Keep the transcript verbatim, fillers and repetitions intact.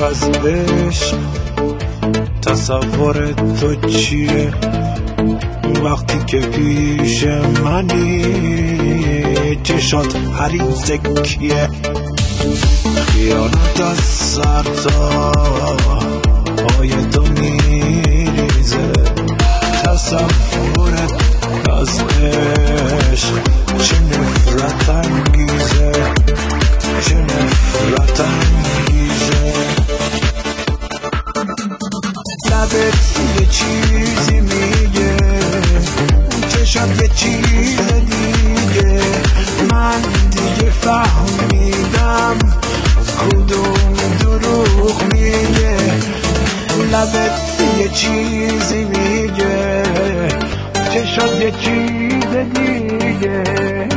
از عشق تصور تو چیه وقتی که پیش منی چشات حریص کیه خیانت از سر تا پای تو میریزه تصورت از عشق چه نفرت انگیزه چه نفرت انگیزه لبت یه چیزی میگه چشات یه چیز دیگه من دیگه فهمیدم کدوم دروغ میگه لبت یه چیزی میگه چشات یه چیز دیگه